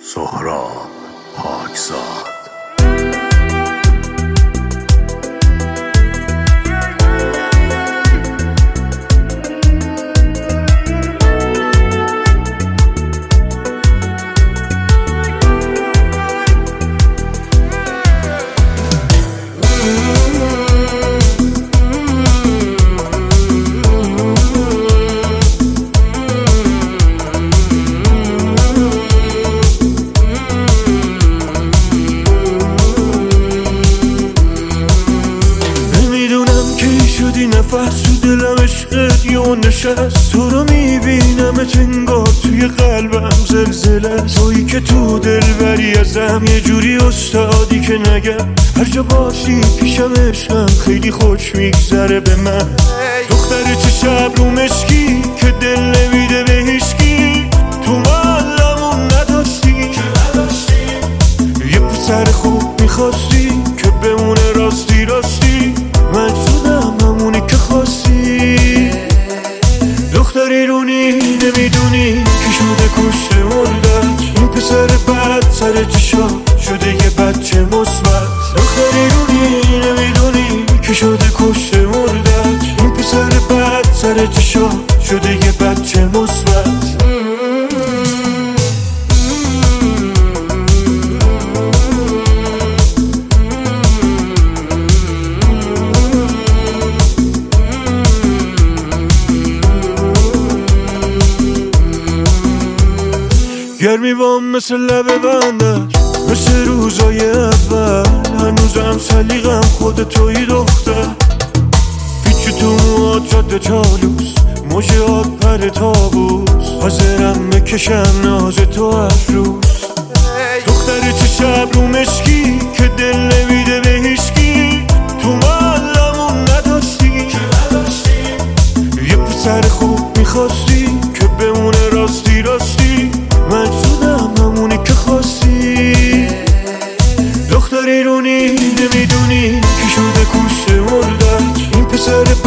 سهراب پاکزاد. نفس تو دلم عشقت یه نشست، تو رو میبینمت انگار توی قلبم زلزله. تویی که تو دلبری ازم یه جوری استادی که نگم، هر جا باشی پیشم عشقم خیلی خوش میگذره به من. دختر چه شب رو مشکی که دل نمیده به هیچکی، تو محلمون نداشتی یه پسر خوب میخواستی که بمونه راستی راستی. من شدم همونی که خواستی، دختری رونی نمیدونی که شده کشته مردت. این پسر بد سر چشا شده یه بچه مثبت. دختری رونی نمیدونی که شده کشته مردت. این پسر بد سر چشا شده یه بچه مثبت. گرمی بام مثل لب بندش، مثل روزای اول. هنوزم سلیقم خود توی دختر، پیچ تو موهات جاده چالوس، موجهات پر تابوس. حاضرم بکشم ناز تو هر روز. دختر چه شب رو مشکی که دل نمیده به هیچکی، تو محلمون نداشتی یه پسر خوب میخواستی که بمونه راستی راستی. من شدم همونی که خواستی، دختری رونی نمیدونی که شده کشته مردت. این پسر